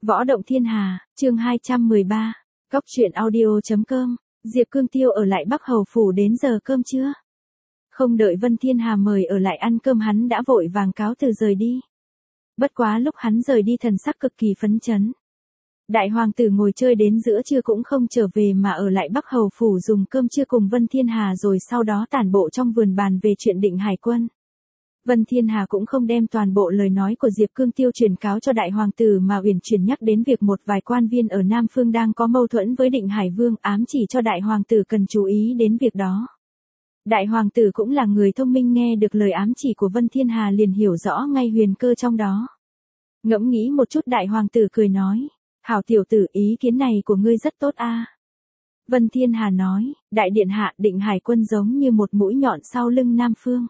Võ động thiên hà, chương 213. Góc truyện audio.com. Diệp Cương Tiêu ở lại Bắc Hầu Phủ đến giờ cơm trưa. Không đợi Vân Thiên Hà mời ở lại ăn cơm hắn đã vội vàng cáo từ rời đi. Bất quá lúc hắn rời đi thần sắc cực kỳ phấn chấn. Đại hoàng tử ngồi chơi đến giữa trưa cũng không trở về mà ở lại Bắc Hầu Phủ dùng cơm trưa cùng Vân Thiên Hà rồi sau đó tản bộ trong vườn bàn về chuyện định hải quân. Vân Thiên Hà cũng không đem toàn bộ lời nói của Diệp Cương Tiêu truyền cáo cho đại hoàng tử mà uyển chuyển nhắc đến việc một vài quan viên ở Nam Phương đang có mâu thuẫn với Định Hải Vương, ám chỉ cho đại hoàng tử cần chú ý đến việc đó. Đại hoàng tử cũng là người thông minh, nghe được lời ám chỉ của Vân Thiên Hà liền hiểu rõ ngay huyền cơ trong đó. Ngẫm nghĩ một chút đại hoàng tử cười nói, hảo tiểu tử, ý kiến này của ngươi rất tốt a. Vân Thiên Hà nói, đại điện hạ, Định Hải quân giống như một mũi nhọn sau lưng Nam Phương.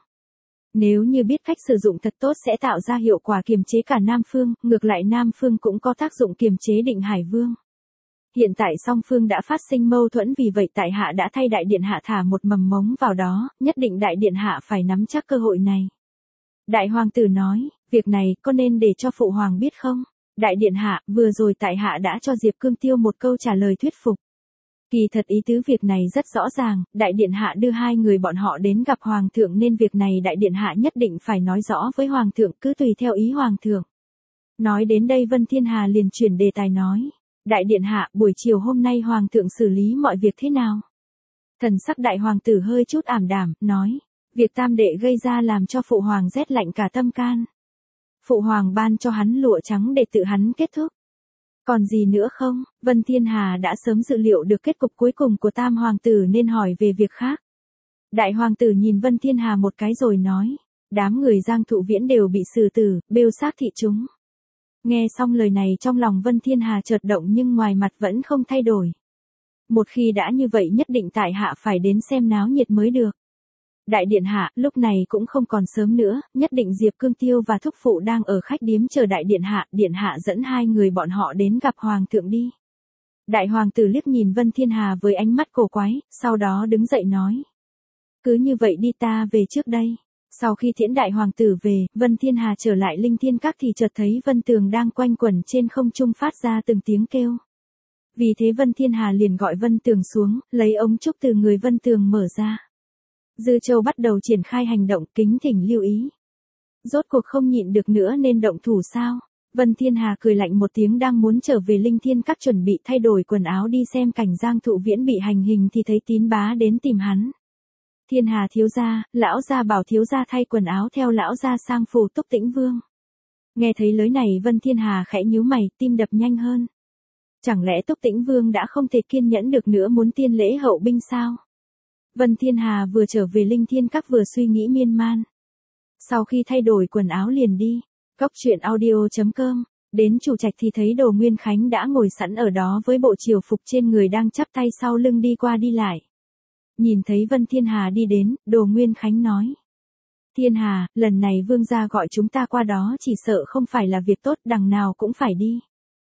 Nếu như biết cách sử dụng thật tốt sẽ tạo ra hiệu quả kiềm chế cả Nam Phương, ngược lại Nam Phương cũng có tác dụng kiềm chế Định Hải Vương. Hiện tại song phương đã phát sinh mâu thuẫn, vì vậy tại hạ đã thay đại điện hạ thả một mầm mống vào đó, nhất định đại điện hạ phải nắm chắc cơ hội này. Đại hoàng tử nói, việc này có nên để cho phụ hoàng biết không? Đại điện hạ, vừa rồi tại hạ đã cho Diệp Cương Tiêu một câu trả lời thuyết phục. Kỳ thật ý tứ việc này rất rõ ràng, đại điện hạ đưa hai người bọn họ đến gặp hoàng thượng nên việc này đại điện hạ nhất định phải nói rõ với hoàng thượng, cứ tùy theo ý hoàng thượng. Nói đến đây Vân Thiên Hà liền chuyển đề tài nói, đại điện hạ, buổi chiều hôm nay hoàng thượng xử lý mọi việc thế nào? Thần sắc đại hoàng tử hơi chút ảm đạm, nói, việc tam đệ gây ra làm cho phụ hoàng rét lạnh cả tâm can. Phụ hoàng ban cho hắn lụa trắng để tự hắn kết thúc. Còn gì nữa không? Vân Thiên Hà đã sớm dự liệu được kết cục cuối cùng của tam hoàng tử nên hỏi về việc khác. Đại hoàng tử nhìn Vân Thiên Hà một cái rồi nói, đám người Giang Thụ Viễn đều bị xử tử, bêu xác thị chúng. Nghe xong lời này trong lòng Vân Thiên Hà chợt động nhưng ngoài mặt vẫn không thay đổi. Một khi đã như vậy nhất định tại hạ phải đến xem náo nhiệt mới được. Đại điện hạ, lúc này cũng không còn sớm nữa, nhất định Diệp Cương Tiêu và thúc phụ đang ở khách điếm chờ đại điện hạ dẫn hai người bọn họ đến gặp hoàng thượng đi. Đại hoàng tử liếc nhìn Vân Thiên Hà với ánh mắt cổ quái, sau đó đứng dậy nói. Cứ như vậy đi, ta về trước đây. Sau khi tiễn đại hoàng tử về, Vân Thiên Hà trở lại Linh Thiên Các thì chợt thấy Vân Tường đang quanh quẩn trên không trung phát ra từng tiếng kêu. Vì thế Vân Thiên Hà liền gọi Vân Tường xuống, lấy ống trúc từ người Vân Tường mở ra. Dư Châu bắt đầu triển khai hành động, kính thỉnh lưu ý. Rốt cuộc không nhịn được nữa nên động thủ sao? Vân Thiên Hà cười lạnh một tiếng, đang muốn trở về Linh Thiên Các chuẩn bị thay đổi quần áo đi xem cảnh Giang Thụ Viễn bị hành hình thì thấy Tín Bá đến tìm hắn. Thiên Hà thiếu gia, lão gia bảo thiếu gia thay quần áo theo lão gia sang phủ Túc Tĩnh Vương. Nghe thấy lời này Vân Thiên Hà khẽ nhíu mày, tim đập nhanh hơn. Chẳng lẽ Túc Tĩnh Vương đã không thể kiên nhẫn được nữa muốn tiên lễ hậu binh sao? Vân Thiên Hà vừa trở về Linh Thiên Các vừa suy nghĩ miên man. Sau khi thay đổi quần áo liền đi. Góc truyện audio.com. Đến chủ trạch thì thấy Đồ Nguyên Khánh đã ngồi sẵn ở đó với bộ triều phục trên người, đang chắp tay sau lưng đi qua đi lại. Nhìn thấy Vân Thiên Hà đi đến, Đồ Nguyên Khánh nói. Thiên Hà, lần này vương gia gọi chúng ta qua đó chỉ sợ không phải là việc tốt, đằng nào cũng phải đi.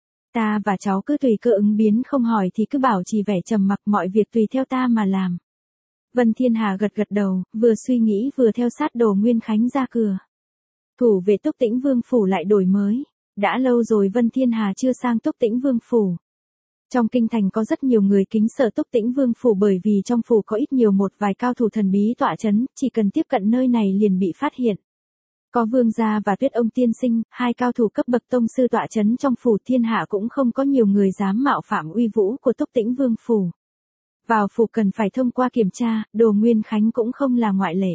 Ta và cháu cứ tùy cơ ứng biến, không hỏi thì cứ bảo trì vẻ trầm mặc, mọi việc tùy theo ta mà làm. Vân Thiên Hà gật gật đầu, vừa suy nghĩ vừa theo sát Đồ Nguyên Khánh ra cửa. Thủ về Túc Tĩnh Vương phủ lại đổi mới. Đã lâu rồi Vân Thiên Hà chưa sang Túc Tĩnh Vương phủ. Trong kinh thành có rất nhiều người kính sợ Túc Tĩnh Vương phủ bởi vì trong phủ có ít nhiều một vài cao thủ thần bí tọa chấn, chỉ cần tiếp cận nơi này liền bị phát hiện. Có Vương gia và Tuyết ông tiên sinh, hai cao thủ cấp bậc tông sư tọa chấn trong phủ, thiên hạ cũng không có nhiều người dám mạo phạm uy vũ của Túc Tĩnh Vương phủ. Vào phủ cần phải thông qua kiểm tra, Đồ Nguyên Khánh cũng không là ngoại lệ.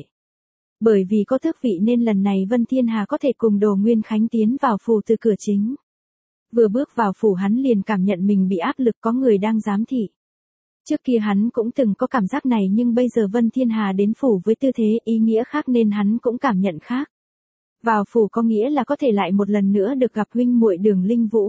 Bởi vì có tước vị nên lần này Vân Thiên Hà có thể cùng Đồ Nguyên Khánh tiến vào phủ từ cửa chính. Vừa bước vào phủ hắn liền cảm nhận mình bị áp lực, có người đang giám thị. Trước kia hắn cũng từng có cảm giác này nhưng bây giờ Vân Thiên Hà đến phủ với tư thế ý nghĩa khác nên hắn cũng cảm nhận khác. Vào phủ có nghĩa là có thể lại một lần nữa được gặp huynh muội Đường Linh Vũ.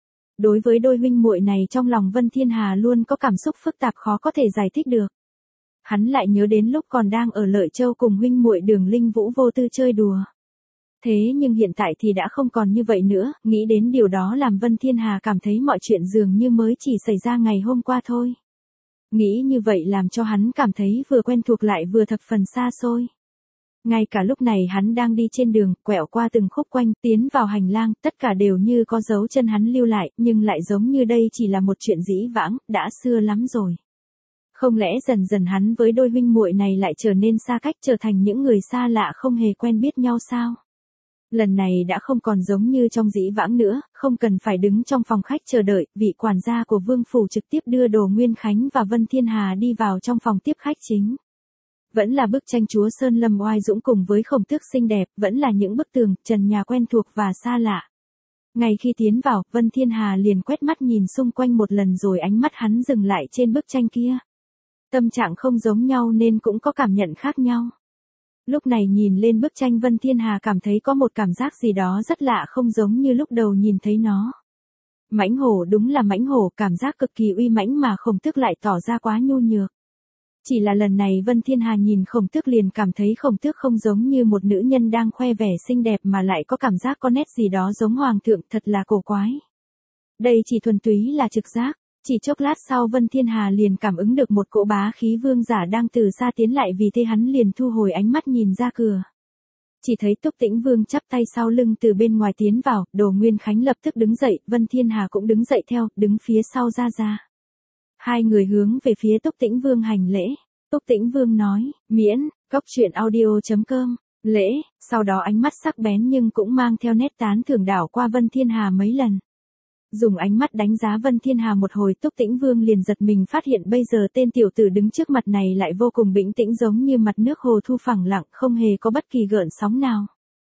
Đối với đôi huynh muội này trong lòng Vân Thiên Hà luôn có cảm xúc phức tạp khó có thể giải thích được. Hắn lại nhớ đến lúc còn đang ở Lợi Châu cùng huynh muội Đường Linh Vũ vô tư chơi đùa. Thế nhưng hiện tại thì đã không còn như vậy nữa, nghĩ đến điều đó làm Vân Thiên Hà cảm thấy mọi chuyện dường như mới chỉ xảy ra ngày hôm qua thôi. Nghĩ như vậy làm cho hắn cảm thấy vừa quen thuộc lại vừa thập phần xa xôi. Ngay cả lúc này hắn đang đi trên đường, quẹo qua từng khúc quanh, tiến vào hành lang, tất cả đều như có dấu chân hắn lưu lại, nhưng lại giống như đây chỉ là một chuyện dĩ vãng, đã xưa lắm rồi. Không lẽ dần dần hắn với đôi huynh muội này lại trở nên xa cách, trở thành những người xa lạ không hề quen biết nhau sao? Lần này đã không còn giống như trong dĩ vãng nữa, không cần phải đứng trong phòng khách chờ đợi, vị quản gia của Vương phủ trực tiếp đưa Đồ Nguyên Khánh và Vân Thiên Hà đi vào trong phòng tiếp khách chính. Vẫn là bức tranh Chúa Sơn Lâm oai dũng cùng với khổng tước xinh đẹp, vẫn là những bức tường, trần nhà quen thuộc và xa lạ. Ngay khi tiến vào, Vân Thiên Hà liền quét mắt nhìn xung quanh một lần rồi ánh mắt hắn dừng lại trên bức tranh kia. Tâm trạng không giống nhau nên cũng có cảm nhận khác nhau. Lúc này nhìn lên bức tranh Vân Thiên Hà cảm thấy có một cảm giác gì đó rất lạ không giống như lúc đầu nhìn thấy nó. Mãnh hổ đúng là mãnh hổ, cảm giác cực kỳ uy mãnh mà khổng tước lại tỏ ra quá nhu nhược. Chỉ là lần này Vân Thiên Hà nhìn khổng tước liền cảm thấy khổng tước không giống như một nữ nhân đang khoe vẻ xinh đẹp mà lại có cảm giác có nét gì đó giống hoàng thượng, thật là cổ quái. Đây chỉ thuần túy là trực giác. Chỉ chốc lát sau Vân Thiên Hà liền cảm ứng được một cỗ bá khí vương giả đang từ xa tiến lại, vì thế hắn liền thu hồi ánh mắt nhìn ra cửa. Chỉ thấy Túc Tĩnh Vương chắp tay sau lưng từ bên ngoài tiến vào, Đồ Nguyên Khánh lập tức đứng dậy, Vân Thiên Hà cũng đứng dậy theo, đứng phía sau ra. Hai người hướng về phía Túc Tĩnh Vương hành lễ. Túc Tĩnh Vương nói, miễn, coctruyện.audio.com, lễ, sau đó ánh mắt sắc bén nhưng cũng mang theo nét tán thưởng đảo qua Vân Thiên Hà mấy lần. Dùng ánh mắt đánh giá Vân Thiên Hà một hồi, Túc Tĩnh Vương liền giật mình phát hiện bây giờ tên tiểu tử đứng trước mặt này lại vô cùng bình tĩnh giống như mặt nước hồ thu phẳng lặng, không hề có bất kỳ gợn sóng nào.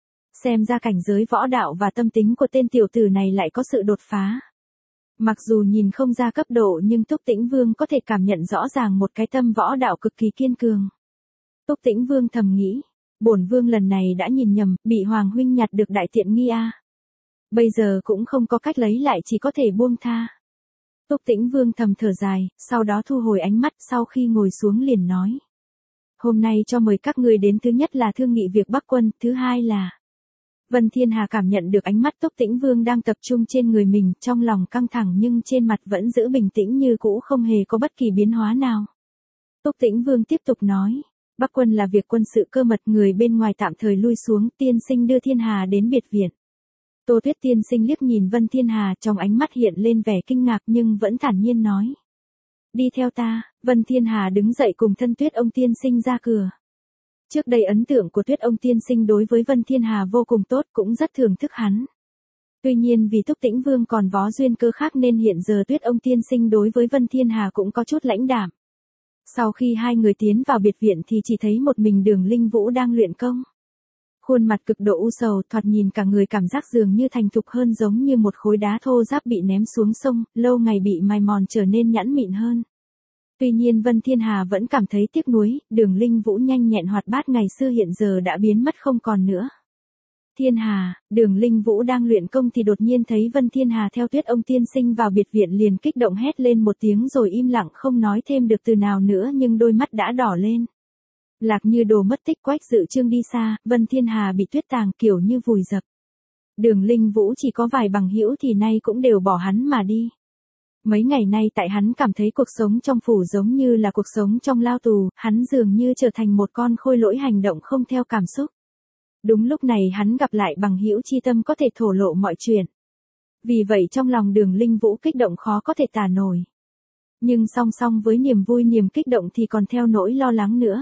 Xem ra cảnh giới võ đạo và tâm tính của tên tiểu tử này lại có sự đột phá. Mặc dù nhìn không ra cấp độ nhưng Túc Tĩnh Vương có thể cảm nhận rõ ràng một cái tâm võ đạo cực kỳ kiên cường. Túc Tĩnh Vương thầm nghĩ, bổn vương lần này đã nhìn nhầm, bị Hoàng huynh nhặt được đại tiện nghi a. Bây giờ cũng không có cách lấy lại, chỉ có thể buông tha. Túc Tĩnh Vương thầm thở dài, sau đó thu hồi ánh mắt, sau khi ngồi xuống liền nói. Hôm nay cho mời các người đến, thứ nhất là thương nghị việc Bắc quân, thứ hai là... Vân Thiên Hà cảm nhận được ánh mắt Túc Tĩnh Vương đang tập trung trên người mình, trong lòng căng thẳng nhưng trên mặt vẫn giữ bình tĩnh như cũ, không hề có bất kỳ biến hóa nào. Túc Tĩnh Vương tiếp tục nói, Bắc quân là việc quân sự cơ mật, người bên ngoài tạm thời lui xuống, tiên sinh đưa Thiên Hà đến biệt viện. Tô Tuyết tiên sinh liếc nhìn Vân Thiên Hà, trong ánh mắt hiện lên vẻ kinh ngạc nhưng vẫn thản nhiên nói. Đi theo ta. Vân Thiên Hà đứng dậy cùng thân Tuyết ông tiên sinh ra cửa. Trước đây ấn tượng của Tuyết ông tiên sinh đối với Vân Thiên Hà vô cùng tốt, cũng rất thưởng thức hắn. Tuy nhiên vì Túc Tĩnh Vương còn vó duyên cơ khác nên hiện giờ Tuyết ông tiên sinh đối với Vân Thiên Hà cũng có chút lãnh đạm. Sau khi hai người tiến vào biệt viện thì chỉ thấy một mình Đường Linh Vũ đang luyện công. Khuôn mặt cực độ u sầu, thoạt nhìn cả người cảm giác dường như thành thục hơn, giống như một khối đá thô ráp bị ném xuống sông, lâu ngày bị mài mòn trở nên nhẵn mịn hơn. Tuy nhiên Vân Thiên Hà vẫn cảm thấy tiếc nuối, Đường Linh Vũ nhanh nhẹn hoạt bát ngày xưa hiện giờ đã biến mất không còn nữa. Thiên Hà, Đường Linh Vũ đang luyện công thì đột nhiên thấy Vân Thiên Hà theo Tuyết ông tiên sinh vào biệt viện liền kích động hét lên một tiếng rồi im lặng không nói thêm được từ nào nữa, nhưng đôi mắt đã đỏ lên. Lạc như đồ mất tích, Quách Dự Trương đi xa, Vân Thiên Hà bị tuyết tàng kiểu như vùi dập. Đường Linh Vũ chỉ có vài bằng hữu thì nay cũng đều bỏ hắn mà đi. Mấy ngày nay tại hắn cảm thấy cuộc sống trong phủ giống như là cuộc sống trong lao tù, hắn dường như trở thành một con khôi lỗi hành động không theo cảm xúc. Đúng lúc này hắn gặp lại bằng hữu chi tâm có thể thổ lộ mọi chuyện. Vì vậy trong lòng Đường Linh Vũ kích động khó có thể tả nổi. Nhưng song song với niềm vui niềm kích động thì còn theo nỗi lo lắng nữa.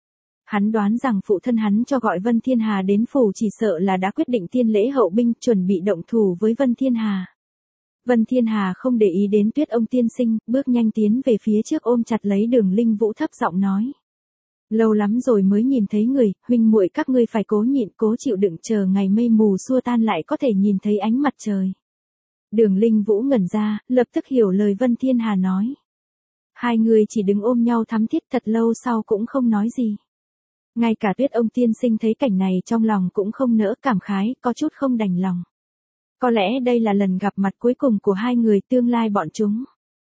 Hắn đoán rằng phụ thân hắn cho gọi Vân Thiên Hà đến phủ chỉ sợ là đã quyết định tiên lễ hậu binh, chuẩn bị động thủ với Vân Thiên Hà. Vân Thiên Hà không để ý đến Tuyết ông tiên sinh, bước nhanh tiến về phía trước ôm chặt lấy Đường Linh Vũ thấp giọng nói. Lâu lắm rồi mới nhìn thấy người, huynh muội các ngươi phải cố nhịn cố chịu đựng, chờ ngày mây mù xua tan lại có thể nhìn thấy ánh mặt trời. Đường Linh Vũ ngẩn ra, lập tức hiểu lời Vân Thiên Hà nói. Hai người chỉ đứng ôm nhau thắm thiết thật lâu sau cũng không nói gì. Ngay cả Tuyết ông tiên sinh thấy cảnh này trong lòng cũng không nỡ, cảm khái, có chút không đành lòng. Có lẽ đây là lần gặp mặt cuối cùng của hai người, tương lai bọn chúng.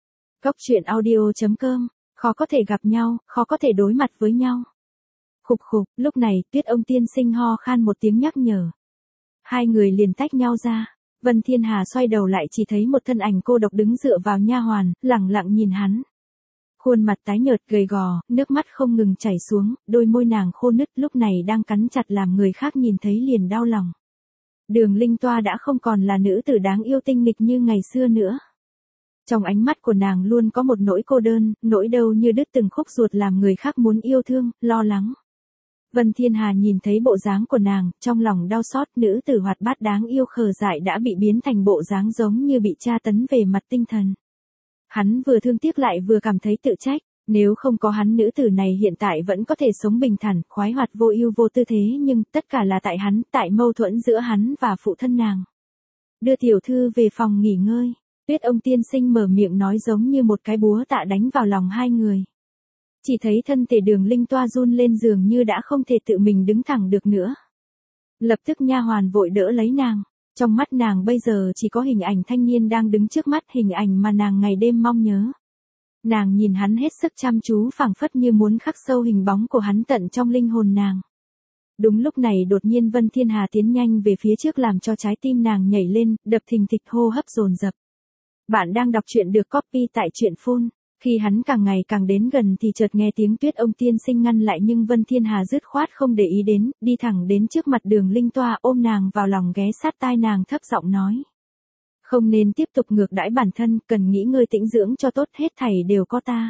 Coctruyện.audio.com, khó có thể gặp nhau, khó có thể đối mặt với nhau. Khục khục, lúc này Tuyết ông tiên sinh ho khan một tiếng nhắc nhở. Hai người liền tách nhau ra. Vân Thiên Hà xoay đầu lại chỉ thấy một thân ảnh cô độc đứng dựa vào nha hoàn, lẳng lặng nhìn hắn. Khuôn mặt tái nhợt gầy gò, nước mắt không ngừng chảy xuống, đôi môi nàng khô nứt lúc này đang cắn chặt làm người khác nhìn thấy liền đau lòng. Đường Linh Toa đã không còn là nữ tử đáng yêu tinh nghịch như ngày xưa nữa. Trong ánh mắt của nàng luôn có một nỗi cô đơn, nỗi đau như đứt từng khúc ruột làm người khác muốn yêu thương, lo lắng. Vân Thiên Hà nhìn thấy bộ dáng của nàng, trong lòng đau xót, nữ tử hoạt bát đáng yêu khờ dại đã bị biến thành bộ dáng giống như bị tra tấn về mặt tinh thần. Hắn vừa thương tiếc lại vừa cảm thấy tự trách, nếu không có hắn nữ tử này hiện tại vẫn có thể sống bình thản, khoái hoạt vô ưu vô tư thế nhưng tất cả là tại hắn, tại mâu thuẫn giữa hắn và phụ thân nàng. Đưa tiểu thư về phòng nghỉ ngơi, Tuyết ông tiên sinh mở miệng nói giống như một cái búa tạ đánh vào lòng hai người. Chỉ thấy thân thể Đường Linh Toa run lên dường như đã không thể tự mình đứng thẳng được nữa. Lập tức nha hoàn vội đỡ lấy nàng. Trong mắt nàng bây giờ chỉ có hình ảnh thanh niên đang đứng trước mắt, hình ảnh mà nàng ngày đêm mong nhớ. Nàng nhìn hắn hết sức chăm chú phảng phất như muốn khắc sâu hình bóng của hắn tận trong linh hồn nàng. Đúng lúc này đột nhiên Vân Thiên Hà tiến nhanh về phía trước làm cho trái tim nàng nhảy lên, đập thình thịch hô hấp dồn dập. Bạn đang đọc truyện được copy tại truyện phone. Khi hắn càng ngày càng đến gần thì chợt nghe tiếng Tuyết ông tiên sinh ngăn lại nhưng Vân Thiên Hà dứt khoát không để ý đến, đi thẳng đến trước mặt Đường Linh Toa ôm nàng vào lòng ghé sát tai nàng thấp giọng nói. Không nên tiếp tục ngược đãi bản thân, cần nghĩ ngơi tĩnh dưỡng cho tốt, hết thảy đều có ta.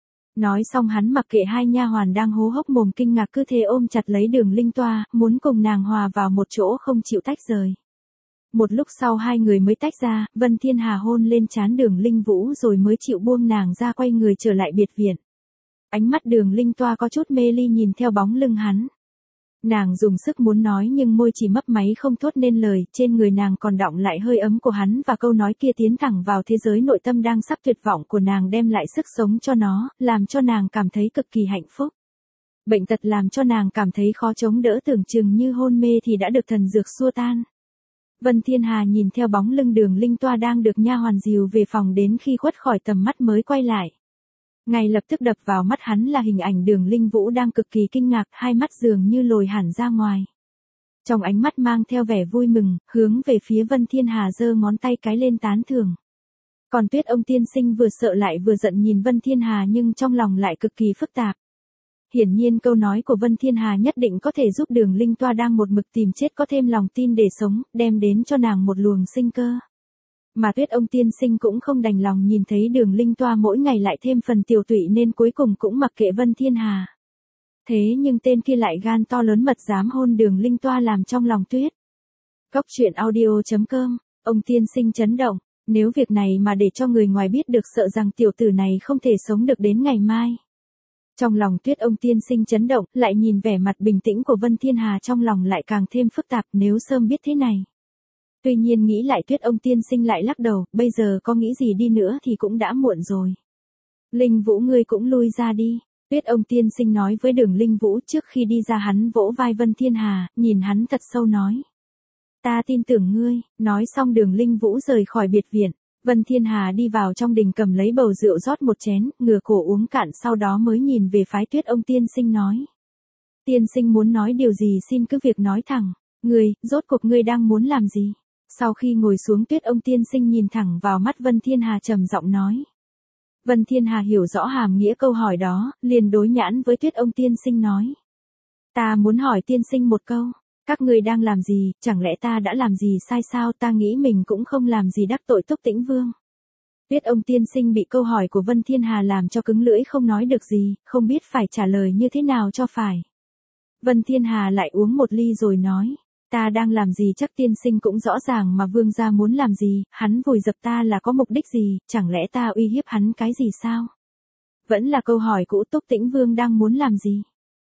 Nói xong hắn mặc kệ hai nha hoàn đang hố hốc mồm kinh ngạc cứ thế ôm chặt lấy Đường Linh Toa, muốn cùng nàng hòa vào một chỗ không chịu tách rời. Một lúc sau hai người mới tách ra, Vân Thiên Hà hôn lên trán Đường Linh Vũ rồi mới chịu buông nàng ra quay người trở lại biệt viện. Ánh mắt Đường Linh Toa có chút mê ly nhìn theo bóng lưng hắn. Nàng dùng sức muốn nói nhưng môi chỉ mấp máy không thốt nên lời, trên người nàng còn đọng lại hơi ấm của hắn và câu nói kia tiến thẳng vào thế giới nội tâm đang sắp tuyệt vọng của nàng đem lại sức sống cho nó, làm cho nàng cảm thấy cực kỳ hạnh phúc. Bệnh tật làm cho nàng cảm thấy khó chống đỡ tưởng chừng như hôn mê thì đã được thần dược xua tan. Vân Thiên Hà nhìn theo bóng lưng Đường Linh Toa đang được nha hoàn dìu về phòng đến khi khuất khỏi tầm mắt mới quay lại. Ngay lập tức đập vào mắt hắn là hình ảnh Đường Linh Vũ đang cực kỳ kinh ngạc, hai mắt dường như lồi hẳn ra ngoài. Trong ánh mắt mang theo vẻ vui mừng, hướng về phía Vân Thiên Hà giơ ngón tay cái lên tán thưởng. Còn Tuyết ông tiên sinh vừa sợ lại vừa giận nhìn Vân Thiên Hà nhưng trong lòng lại cực kỳ phức tạp. Hiển nhiên câu nói của Vân Thiên Hà nhất định có thể giúp Đường Linh Toa đang một mực tìm chết có thêm lòng tin để sống, đem đến cho nàng một luồng sinh cơ. Mà Tuyết ông tiên sinh cũng không đành lòng nhìn thấy Đường Linh Toa mỗi ngày lại thêm phần tiều tụy nên cuối cùng cũng mặc kệ Vân Thiên Hà. Thế nhưng tên kia lại gan to lớn mật dám hôn Đường Linh Toa làm trong lòng Tuyết. Cốc truyện audio.com, ông tiên sinh chấn động, nếu việc này mà để cho người ngoài biết được sợ rằng tiểu tử này không thể sống được đến ngày mai. Trong lòng Tuyết ông tiên sinh chấn động, lại nhìn vẻ mặt bình tĩnh của Vân Thiên Hà trong lòng lại càng thêm phức tạp nếu sớm biết thế này. Tuy nhiên nghĩ lại Tuyết ông tiên sinh lại lắc đầu, bây giờ có nghĩ gì đi nữa thì cũng đã muộn rồi. Linh Vũ ngươi cũng lui ra đi. Tuyết ông tiên sinh nói với Đường Linh Vũ trước khi đi ra hắn vỗ vai Vân Thiên Hà, nhìn hắn thật sâu nói. Ta tin tưởng ngươi, nói xong Đường Linh Vũ rời khỏi biệt viện. Vân Thiên Hà đi vào trong đình cầm lấy bầu rượu rót một chén, ngửa cổ uống cạn sau đó mới nhìn về phái Tuyết ông tiên sinh nói. Tiên sinh muốn nói điều gì xin cứ việc nói thẳng, rốt cuộc ngươi đang muốn làm gì? Sau khi ngồi xuống Tuyết ông tiên sinh nhìn thẳng vào mắt Vân Thiên Hà trầm giọng nói. Vân Thiên Hà hiểu rõ hàm nghĩa câu hỏi đó, liền đối nhãn với Tuyết ông tiên sinh nói. Ta muốn hỏi tiên sinh một câu. Các ngươi đang làm gì, chẳng lẽ ta đã làm gì sai sao, ta nghĩ mình cũng không làm gì đắc tội Túc Tĩnh Vương. Tuyết ông tiên sinh bị câu hỏi của Vân Thiên Hà làm cho cứng lưỡi không nói được gì, không biết phải trả lời như thế nào cho phải. Vân Thiên Hà lại uống một ly rồi nói, ta đang làm gì chắc tiên sinh cũng rõ ràng mà vương gia muốn làm gì, hắn vùi dập ta là có mục đích gì, chẳng lẽ ta uy hiếp hắn cái gì sao? Vẫn là câu hỏi cũ Túc Tĩnh Vương đang muốn làm gì?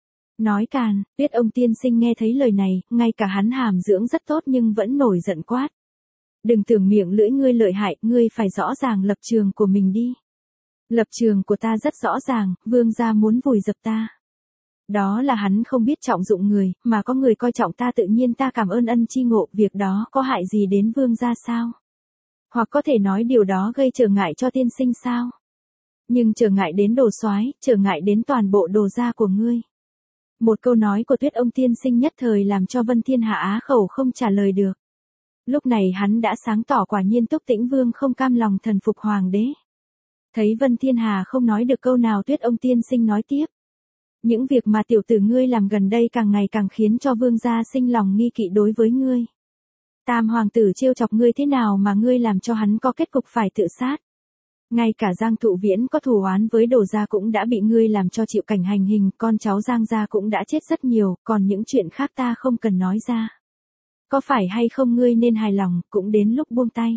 Nói càn, Tuyết ông tiên sinh nghe thấy lời này, ngay cả hắn hàm dưỡng rất tốt nhưng vẫn nổi giận quát. Đừng tưởng miệng lưỡi ngươi lợi hại, ngươi phải rõ ràng lập trường của mình đi. Lập trường của ta rất rõ ràng, vương gia muốn vùi dập ta. Đó là hắn không biết trọng dụng người, mà có người coi trọng ta tự nhiên ta cảm ơn ân chi ngộ, việc đó có hại gì đến vương gia sao? Hoặc có thể nói điều đó gây trở ngại cho tiên sinh sao? Nhưng trở ngại đến đồ soái, trở ngại đến toàn bộ đồ gia của ngươi. Một câu nói của Tuyết ông tiên sinh nhất thời làm cho Vân Thiên Hà á khẩu không trả lời được. Lúc này hắn đã sáng tỏ quả nhiên Túc Tĩnh Vương không cam lòng thần phục hoàng đế. Thấy Vân Thiên Hà không nói được câu nào, Tuyết ông tiên sinh nói tiếp. Những việc mà tiểu tử ngươi làm gần đây càng ngày càng khiến cho vương gia sinh lòng nghi kỵ đối với ngươi. Tam hoàng tử trêu chọc ngươi thế nào mà ngươi làm cho hắn có kết cục phải tự sát. Ngay cả Giang Thụ Viễn có thù oán với Đồ gia cũng đã bị ngươi làm cho chịu cảnh hành hình, con cháu Giang gia cũng đã chết rất nhiều, còn những chuyện khác ta không cần nói ra. Có phải hay không ngươi nên hài lòng, cũng đến lúc buông tay.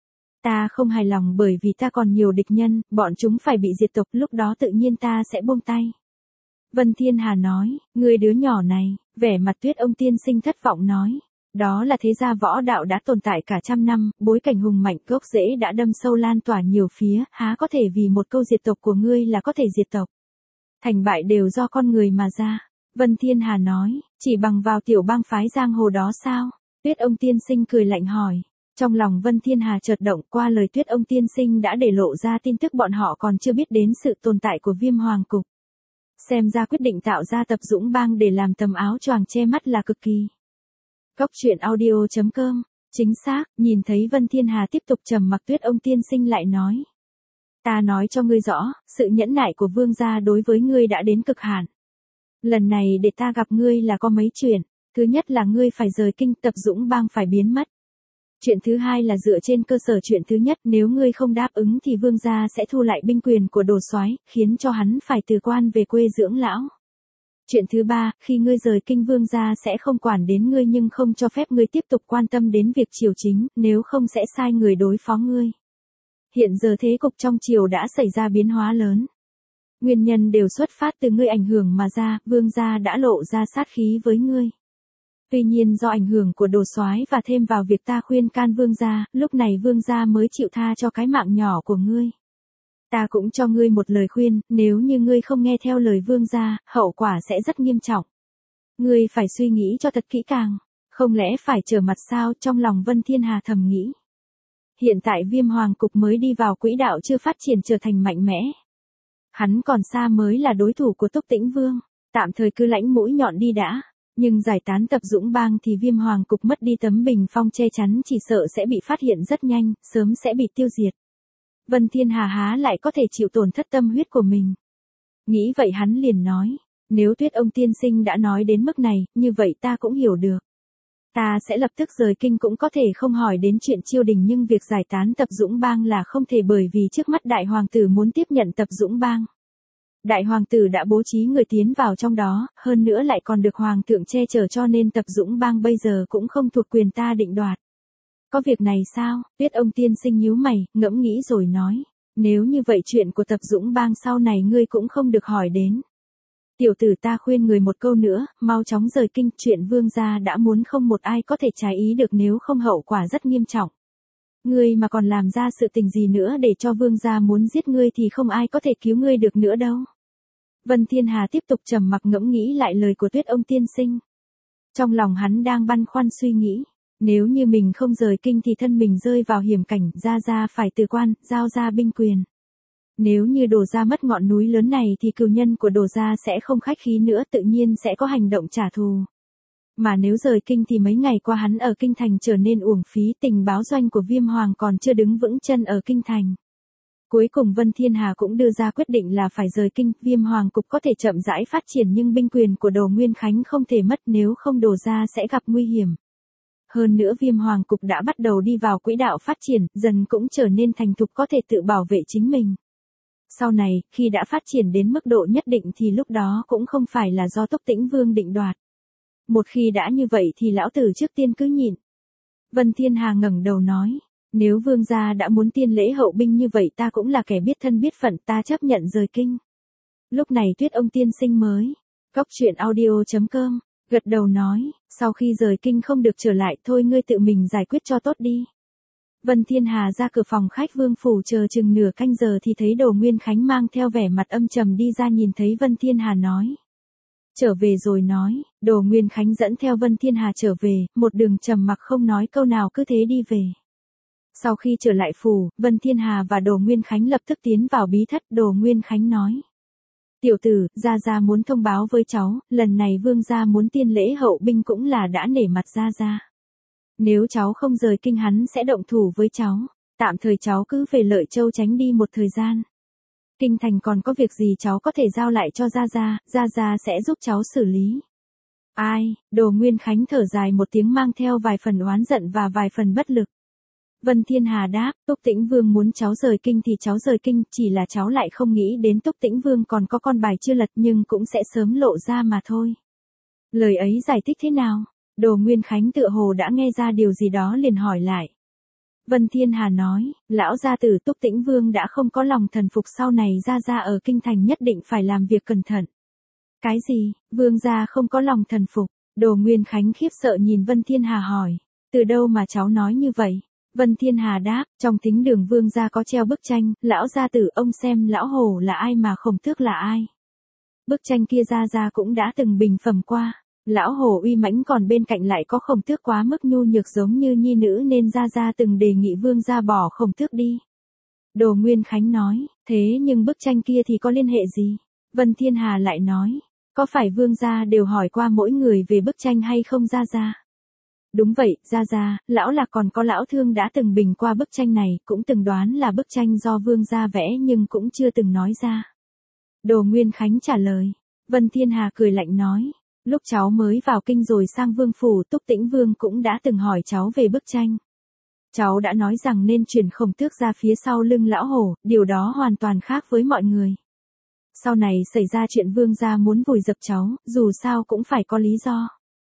Ta không hài lòng bởi vì ta còn nhiều địch nhân, bọn chúng phải bị diệt tộc, lúc đó tự nhiên ta sẽ buông tay. Vân Thiên Hà nói, ngươi đứa nhỏ này, vẻ mặt Tuyết ông tiên sinh thất vọng nói. Đó là thế gia võ đạo đã tồn tại cả trăm năm, bối cảnh hùng mạnh, gốc rễ đã đâm sâu lan tỏa nhiều phía, há có thể vì một câu diệt tộc của ngươi là có thể diệt tộc. Thành bại đều do con người mà ra. Vân Thiên Hà nói, chỉ bằng vào tiểu bang phái giang hồ đó sao? Tuyết ông tiên sinh cười lạnh hỏi. Trong lòng Vân Thiên Hà chợt động, qua lời Tuyết ông tiên sinh đã để lộ ra tin tức bọn họ còn chưa biết đến sự tồn tại của Viêm Hoàng Cục. Xem ra quyết định tạo ra Tập Dũng Bang để làm tấm áo choàng che mắt là cực kỳ. Cốc truyện audio.com, chính xác, nhìn thấy Vân Thiên Hà tiếp tục trầm mặc, Tuyết ông tiên sinh lại nói. Ta nói cho ngươi rõ, sự nhẫn nại của vương gia đối với ngươi đã đến cực hạn. Lần này để ta gặp ngươi là có mấy chuyện, thứ nhất là ngươi phải rời kinh, Tập Dũng Bang phải biến mất. Chuyện thứ hai là dựa trên cơ sở chuyện thứ nhất, nếu ngươi không đáp ứng thì vương gia sẽ thu lại binh quyền của Đồ soái, khiến cho hắn phải từ quan về quê dưỡng lão. Chuyện thứ ba, khi ngươi rời kinh vương gia sẽ không quản đến ngươi nhưng không cho phép ngươi tiếp tục quan tâm đến việc triều chính, nếu không sẽ sai người đối phó ngươi. Hiện giờ thế cục trong triều đã xảy ra biến hóa lớn. Nguyên nhân đều xuất phát từ ngươi ảnh hưởng mà ra, vương gia đã lộ ra sát khí với ngươi. Tuy nhiên do ảnh hưởng của Đồ soái và thêm vào việc ta khuyên can vương gia, lúc này vương gia mới chịu tha cho cái mạng nhỏ của ngươi. Ta cũng cho ngươi một lời khuyên, nếu như ngươi không nghe theo lời vương gia, hậu quả sẽ rất nghiêm trọng. Ngươi phải suy nghĩ cho thật kỹ càng, không lẽ phải trở mặt sao? Trong lòng Vân Thiên Hà thầm nghĩ. Hiện tại Viêm Hoàng Cục mới đi vào quỹ đạo, chưa phát triển trở thành mạnh mẽ. Hắn còn xa mới là đối thủ của Túc Tĩnh Vương, tạm thời cứ lãnh mũi nhọn đi đã. Nhưng giải tán Tập Dũng Bang thì Viêm Hoàng Cục mất đi tấm bình phong che chắn, chỉ sợ sẽ bị phát hiện rất nhanh, sớm sẽ bị tiêu diệt. Vân Thiên Hà há lại có thể chịu tổn thất tâm huyết của mình. Nghĩ vậy hắn liền nói, nếu Tuyết ông tiên sinh đã nói đến mức này, như vậy ta cũng hiểu được. Ta sẽ lập tức rời kinh, cũng có thể không hỏi đến chuyện triều đình, nhưng việc giải tán Tập Dũng Bang là không thể, bởi vì trước mắt đại hoàng tử muốn tiếp nhận Tập Dũng Bang. Đại hoàng tử đã bố trí người tiến vào trong đó, hơn nữa lại còn được hoàng thượng che chở, cho nên Tập Dũng Bang bây giờ cũng không thuộc quyền ta định đoạt. Có việc này sao? Tuyết ông tiên sinh nhíu mày, ngẫm nghĩ rồi nói. Nếu như vậy chuyện của Tập Dũng Bang sau này ngươi cũng không được hỏi đến. Tiểu tử, ta khuyên người một câu nữa, mau chóng rời kinh, chuyện vương gia đã muốn không một ai có thể trái ý được, nếu không hậu quả rất nghiêm trọng. Ngươi mà còn làm ra sự tình gì nữa để cho vương gia muốn giết ngươi thì không ai có thể cứu ngươi được nữa đâu. Vân Thiên Hà tiếp tục trầm mặc ngẫm nghĩ lại lời của Tuyết ông tiên sinh. Trong lòng hắn đang băn khoăn suy nghĩ. Nếu như mình không rời kinh thì thân mình rơi vào hiểm cảnh, gia phải từ quan, giao ra binh quyền. Nếu như Đồ gia mất ngọn núi lớn này thì cừu nhân của Đồ gia sẽ không khách khí nữa, tự nhiên sẽ có hành động trả thù. Mà nếu rời kinh thì mấy ngày qua hắn ở kinh thành trở nên uổng phí, tình báo doanh của Viêm Hoàng còn chưa đứng vững chân ở kinh thành. Cuối cùng Vân Thiên Hà cũng đưa ra quyết định là phải rời kinh, Viêm Hoàng Cục có thể chậm rãi phát triển nhưng binh quyền của Đồ Nguyên Khánh không thể mất, nếu không Đồ gia sẽ gặp nguy hiểm. Hơn nữa Viêm Hoàng Cục đã bắt đầu đi vào quỹ đạo phát triển, dần cũng trở nên thành thục, có thể tự bảo vệ chính mình. Sau này, khi đã phát triển đến mức độ nhất định thì lúc đó cũng không phải là do Túc Tĩnh Vương định đoạt. Một khi đã như vậy thì lão tử trước tiên cứ nhịn. Vân Thiên Hà ngẩng đầu nói, nếu vương gia đã muốn tiên lễ hậu binh như vậy ta cũng là kẻ biết thân biết phận, ta chấp nhận rời kinh. Lúc này Tuyết ông tiên sinh mới, cốc truyện audio.com, gật đầu nói, sau khi rời kinh không được trở lại, thôi ngươi tự mình giải quyết cho tốt đi. Vân Thiên Hà ra cửa phòng khách Vương phủ chờ chừng nửa canh giờ thì thấy Đồ Nguyên Khánh mang theo vẻ mặt âm trầm đi ra, nhìn thấy Vân Thiên Hà nói. Trở về rồi nói, Đồ Nguyên Khánh dẫn theo Vân Thiên Hà trở về, một đường trầm mặc không nói câu nào, cứ thế đi về. Sau khi trở lại phủ, Vân Thiên Hà và Đồ Nguyên Khánh lập tức tiến vào bí thất. Đồ Nguyên Khánh nói. Tiểu tử, gia muốn thông báo với cháu, lần này vương gia muốn tiên lễ hậu binh cũng là đã nể mặt gia. Nếu cháu không rời kinh hắn sẽ động thủ với cháu, tạm thời cháu cứ về Lợi Châu tránh đi một thời gian. Kinh thành còn có việc gì cháu có thể giao lại cho Gia Gia sẽ giúp cháu xử lý. Ai, Đồ Nguyên Khánh thở dài một tiếng mang theo vài phần oán giận và vài phần bất lực. Vân Thiên Hà đáp, Túc Tĩnh Vương muốn cháu rời kinh thì cháu rời kinh, chỉ là cháu lại không nghĩ đến Túc Tĩnh Vương còn có con bài chưa lật nhưng cũng sẽ sớm lộ ra mà thôi. Lời ấy giải thích thế nào? Đồ Nguyên Khánh tựa hồ đã nghe ra điều gì đó liền hỏi lại. Vân Thiên Hà nói, lão gia tử Túc Tĩnh Vương đã không có lòng thần phục, sau này Gia ở kinh thành nhất định phải làm việc cẩn thận. Cái gì, Vương gia không có lòng thần phục? Đồ Nguyên Khánh khiếp sợ nhìn Vân Thiên Hà hỏi, từ đâu mà cháu nói như vậy? Vân Thiên Hà đáp, trong thính đường Vương gia có treo bức tranh, lão gia tử ông xem lão hổ là ai mà Khổng Tước là ai. Bức tranh kia Gia cũng đã từng bình phẩm qua. Lão hổ uy mãnh còn bên cạnh lại có Khổng Tước quá mức nhu nhược giống như nhi nữ nên Gia từng đề nghị Vương gia bỏ Khổng Tước đi. Đồ Nguyên Khánh nói, thế nhưng bức tranh kia thì có liên hệ gì? Vân Thiên Hà lại nói, có phải Vương gia đều hỏi qua mỗi người về bức tranh hay không Gia? Đúng vậy, Gia, lão Lạc còn có lão Thương đã từng bình qua bức tranh này, cũng từng đoán là bức tranh do Vương gia vẽ nhưng cũng chưa từng nói ra. Đồ Nguyên Khánh trả lời. Vân Thiên Hà cười lạnh nói, lúc cháu mới vào kinh rồi sang Vương phủ, Túc Tĩnh Vương cũng đã từng hỏi cháu về bức tranh. Cháu đã nói rằng nên chuyển Khổng Tước ra phía sau lưng lão hổ, điều đó hoàn toàn khác với mọi người. Sau này xảy ra chuyện Vương gia muốn vùi dập cháu, dù sao cũng phải có lý do.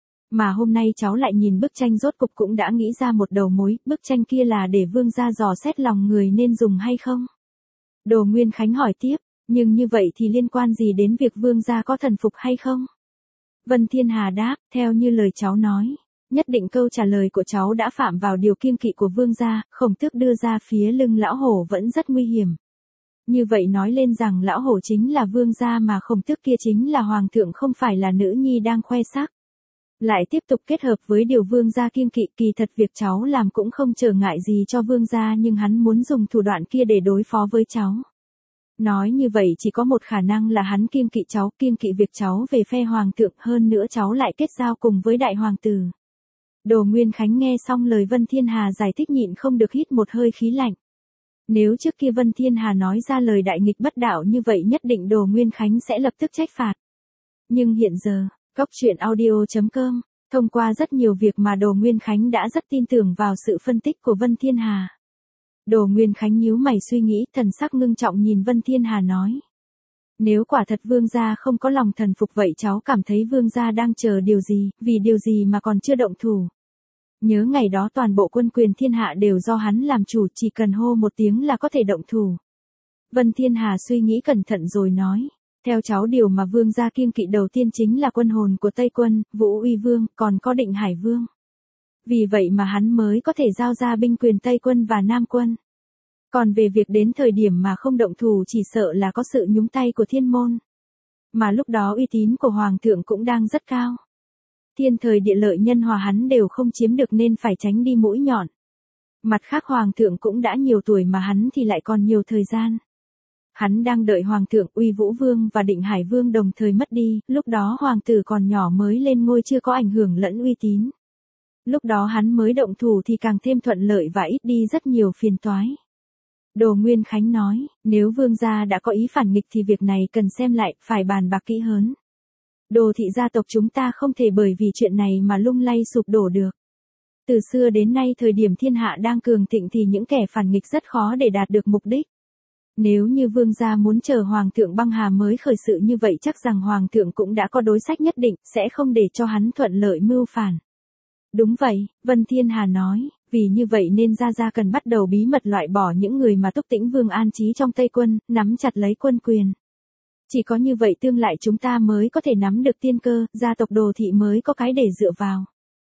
Mà hôm nay cháu lại nhìn bức tranh rốt cục cũng đã nghĩ ra một đầu mối, bức tranh kia là để Vương gia dò xét lòng người nên dùng hay không? Đồ Nguyên Khánh hỏi tiếp, nhưng như vậy thì liên quan gì đến việc Vương gia có thần phục hay không? Vân Thiên Hà đáp, theo như lời cháu nói, nhất định câu trả lời của cháu đã phạm vào điều kiêng kỵ của Vương gia, Khổng Tước đưa ra phía lưng lão hổ vẫn rất nguy hiểm. Như vậy nói lên rằng lão hổ chính là Vương gia mà Khổng Tước kia chính là hoàng thượng không phải là nữ nhi đang khoe sắc. Lại tiếp tục kết hợp với điều Vương gia kiêng kỵ, kỳ thật việc cháu làm cũng không trở ngại gì cho Vương gia nhưng hắn muốn dùng thủ đoạn kia để đối phó với cháu. Nói như vậy chỉ có một khả năng là hắn kiêng kỵ cháu, kiêng kỵ việc cháu về phe hoàng thượng, hơn nữa cháu lại kết giao cùng với đại hoàng tử. Đồ Nguyên Khánh nghe xong lời Vân Thiên Hà giải thích nhịn không được hít một hơi khí lạnh. Nếu trước kia Vân Thiên Hà nói ra lời đại nghịch bất đạo như vậy nhất định Đồ Nguyên Khánh sẽ lập tức trách phạt. Nhưng hiện giờ, Cóc Truyện Audio.com, thông qua rất nhiều việc mà Đồ Nguyên Khánh đã rất tin tưởng vào sự phân tích của Vân Thiên Hà. Đồ Nguyên Khánh nhíu mày suy nghĩ, thần sắc ngưng trọng nhìn Vân Thiên Hà nói. Nếu quả thật Vương gia không có lòng thần phục vậy cháu cảm thấy Vương gia đang chờ điều gì, vì điều gì mà còn chưa động thủ. Nhớ ngày đó toàn bộ quân quyền thiên hạ đều do hắn làm chủ, chỉ cần hô một tiếng là có thể động thủ. Vân Thiên Hà suy nghĩ cẩn thận rồi nói. Theo cháu điều mà Vương gia kiêng kỵ đầu tiên chính là quân hồn của Tây quân, Vũ Uy Vương, còn có Định Hải Vương. Vì vậy mà hắn mới có thể giao ra binh quyền Tây quân và Nam quân. Còn về việc đến thời điểm mà không động thủ chỉ sợ là có sự nhúng tay của thiên môn. Mà lúc đó uy tín của Hoàng thượng cũng đang rất cao. Thiên thời địa lợi nhân hòa hắn đều không chiếm được nên phải tránh đi mũi nhọn. Mặt khác Hoàng thượng cũng đã nhiều tuổi mà hắn thì lại còn nhiều thời gian. Hắn đang đợi Hoàng thượng, Uy Vũ Vương và Định Hải Vương đồng thời mất đi, lúc đó Hoàng tử còn nhỏ mới lên ngôi chưa có ảnh hưởng lẫn uy tín. Lúc đó hắn mới động thủ thì càng thêm thuận lợi và ít đi rất nhiều phiền toái. Đồ Nguyên Khánh nói, nếu Vương gia đã có ý phản nghịch thì việc này cần xem lại, phải bàn bạc kỹ hơn. Đồ thị gia tộc chúng ta không thể bởi vì chuyện này mà lung lay sụp đổ được. Từ xưa đến nay thời điểm thiên hạ đang cường thịnh thì những kẻ phản nghịch rất khó để đạt được mục đích. Nếu như Vương gia muốn chờ Hoàng thượng băng hà mới khởi sự như vậy chắc rằng Hoàng thượng cũng đã có đối sách nhất định, sẽ không để cho hắn thuận lợi mưu phản. Đúng vậy, Vân Thiên Hà nói, vì như vậy nên Gia cần bắt đầu bí mật loại bỏ những người mà Túc Tĩnh Vương an trí trong Tây quân, nắm chặt lấy quân quyền. Chỉ có như vậy tương lai chúng ta mới có thể nắm được tiên cơ, gia tộc Đồ thị mới có cái để dựa vào.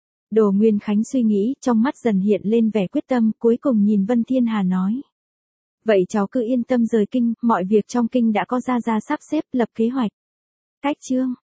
Đồ Nguyên Khánh suy nghĩ, trong mắt dần hiện lên vẻ quyết tâm, cuối cùng nhìn Vân Thiên Hà nói. Vậy cháu cứ yên tâm rời kinh, mọi việc trong kinh đã có Gia sắp xếp, lập kế hoạch. Cách chương